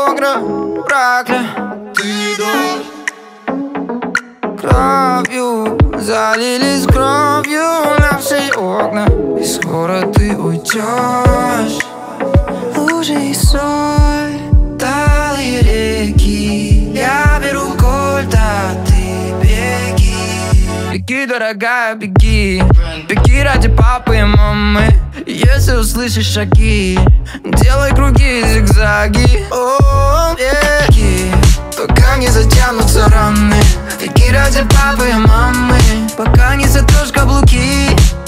окна проклятый дом. Кровью залились кровью наши окна, и скоро ты уйдешь. Лужи и соль, талые реки, я беру кольт, а ты беги. Беги, дорогая, беги. Беги ради папы и мамы. Если услышишь шаги, делай круги, зигзаги. О, беги, пока не затянутся раны. Беги ради папы и мамы, пока не сотрешь каблуки.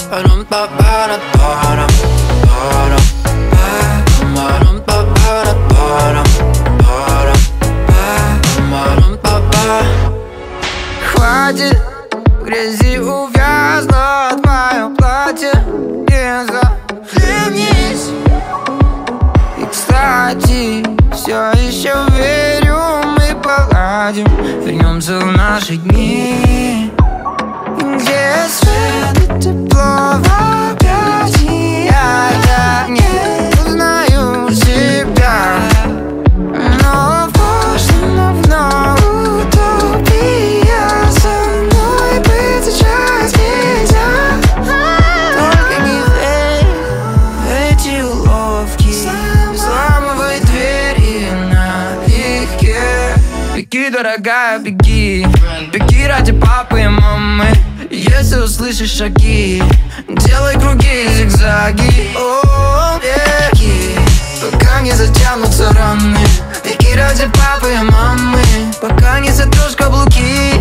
Хватит в грязи увязло твое платье, не захлебнись. И, кстати, все еще верю, мы поладим, вернемся в наши дни, где свет и тепло в объятиях. Не узнаю себя, но пошло вновь утопия. Со мной быть сейчас нельзя. Только не верь в эти уловки, взламывай двери налегке. Беги, дорогая, беги. Беги ради папы и мамы. Если услышишь шаги, делай круги, зигзаги. О, беги, пока не затянутся раны. Беги ради папы и мамы, пока не сотрешь каблуки.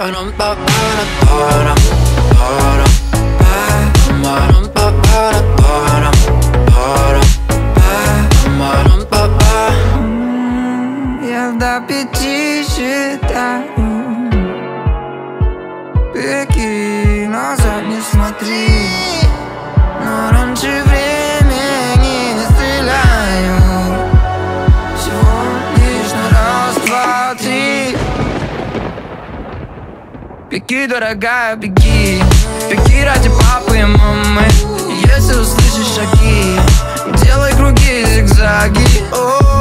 Я до 5 считаю. Беги, назад не смотри, но раньше времени не стреляю. Всего лишь на раз, два, три. Беги, дорогая, беги. Беги ради папы и мамы. Если услышишь шаги, делай круги, зигзаги.